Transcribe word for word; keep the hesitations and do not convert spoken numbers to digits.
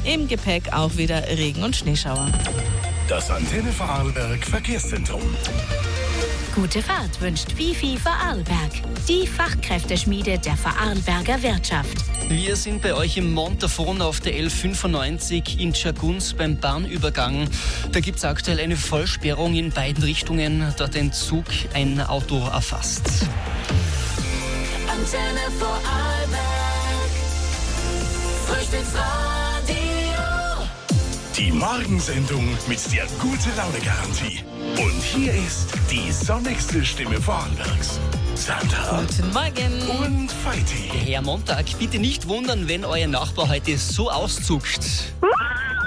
Im Gepäck auch wieder Regen- und Schneeschauer. Das Antenne Vorarlberg Verkehrszentrum. Gute Fahrt wünscht Fifi Vorarlberg, die Fachkräfteschmiede der Vorarlberger Wirtschaft. Wir sind bei euch im Montafon auf der L fünfundneunzig in Tschagunz beim Bahnübergang. Da gibt es aktuell eine Vollsperrung in beiden Richtungen, da den Zug ein Auto erfasst. Antenne Vorarlberg, Frühstücksradio. Die Morgensendung mit der Gute-Laune-Garantie. Und hier ist die sonnigste Stimme Vorarlbergs. Sandra Guten Morgen. und Feiti. Herr Montag, bitte nicht wundern, wenn euer Nachbar heute so auszuckt.